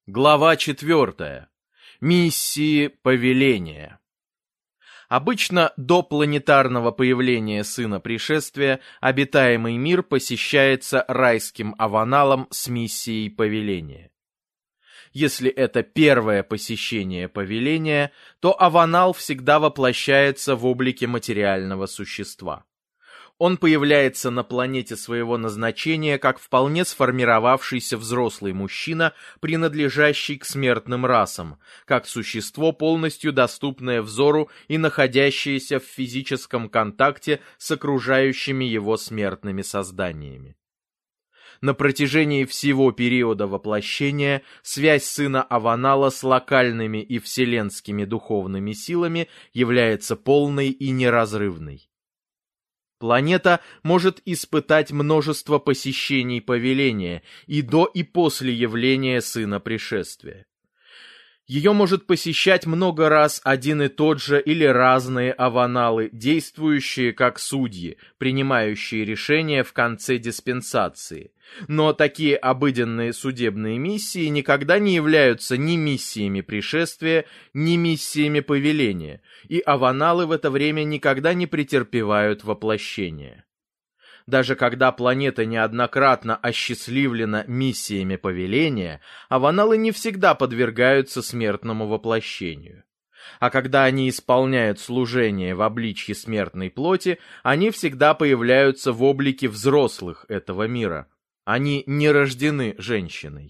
Глава 4. Миссии повеления. Обычно до планетарного появления Сына Пришествия обитаемый мир посещается райским аваналом с миссией повеления. Если это первое посещение повеления, то аванал всегда воплощается в облике материального существа. Он появляется на планете своего назначения как вполне сформировавшийся взрослый мужчина, принадлежащий к смертным расам, как существо, полностью доступное взору и находящееся в физическом контакте с окружающими его смертными созданиями. На протяжении всего периода воплощения связь сына Аванала с локальными и вселенскими духовными силами является полной и неразрывной. Планета может испытать множество посещений повеления и до и после явления Сына Пришествия. Ее может посещать много раз один и тот же или разные аваналы, действующие как судьи, принимающие решения в конце диспенсации. Но такие обыденные судебные миссии никогда не являются ни миссиями пришествия, ни миссиями повеления, и аваналы в это время никогда не претерпевают воплощения. Даже когда планета неоднократно осчастливлена миссиями повеления, аваналы не всегда подвергаются смертному воплощению. А когда они исполняют служение в обличье смертной плоти, они всегда появляются в облике взрослых этого мира. Они не рождены женщиной.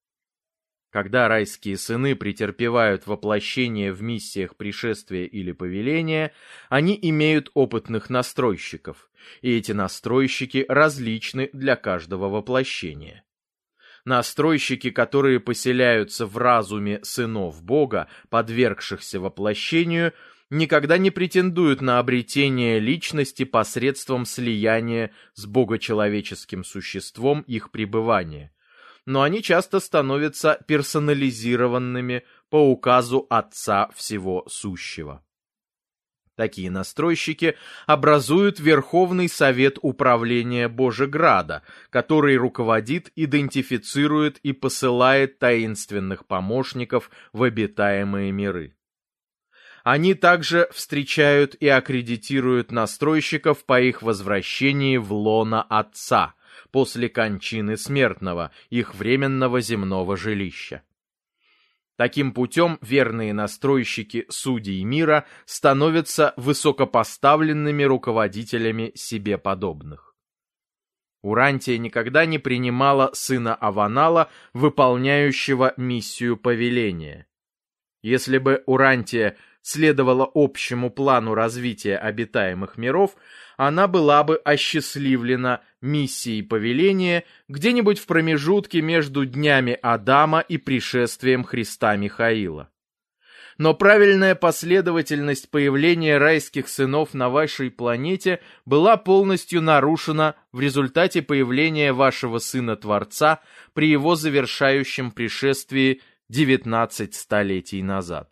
Когда райские сыны претерпевают воплощение в миссиях пришествия или повеления, они имеют опытных настройщиков, и эти настройщики различны для каждого воплощения. Настройщики, которые поселяются в разуме сынов Бога, подвергшихся воплощению, никогда не претендуют на обретение личности посредством слияния с богочеловеческим существом их пребывания, но они часто становятся персонализированными по указу Отца Всего Сущего. Такие настройщики образуют Верховный Совет Управления Божеграда, который руководит, идентифицирует и посылает таинственных помощников в обитаемые миры. Они также встречают и аккредитируют настройщиков по их возвращении в лоно Отца, после кончины смертного, их временного земного жилища. Таким путем верные настройщики судей мира становятся высокопоставленными руководителями себе подобных. Урантия никогда не принимала сына Аванала, выполняющего миссию повеления. Если бы Урантия следовала общему плану развития обитаемых миров, она была бы осчастливлена миссией повеления где-нибудь в промежутке между днями Адама и пришествием Христа Михаила. Но правильная последовательность появления райских сынов на вашей планете была полностью нарушена в результате появления вашего Сына-Творца при его завершающем пришествии 19 столетий назад.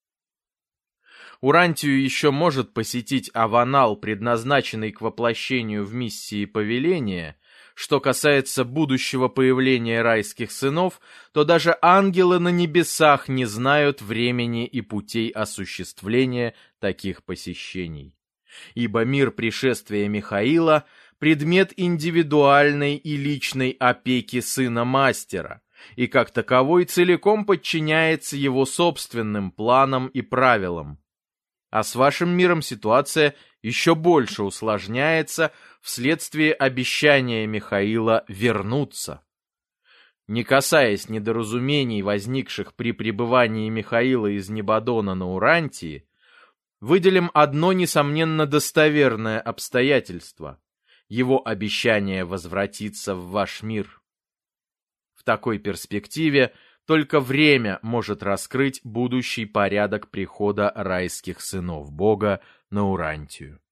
Урантию еще может посетить аванал, предназначенный к воплощению в миссии повеления. Что касается будущего появления райских сынов, то даже ангелы на небесах не знают времени и путей осуществления таких посещений. Ибо мир пришествия Михаила – предмет индивидуальной и личной опеки Сына Мастера, и как таковой целиком подчиняется его собственным планам и правилам. А с вашим миром ситуация еще больше усложняется вследствие обещания Михаила вернуться. Не касаясь недоразумений, возникших при пребывании Михаила из Небодона на Урантии, выделим одно несомненно достоверное обстоятельство – его обещание возвратиться в ваш мир. В такой перспективе только время может раскрыть будущий порядок прихода райских сынов Бога на Урантию.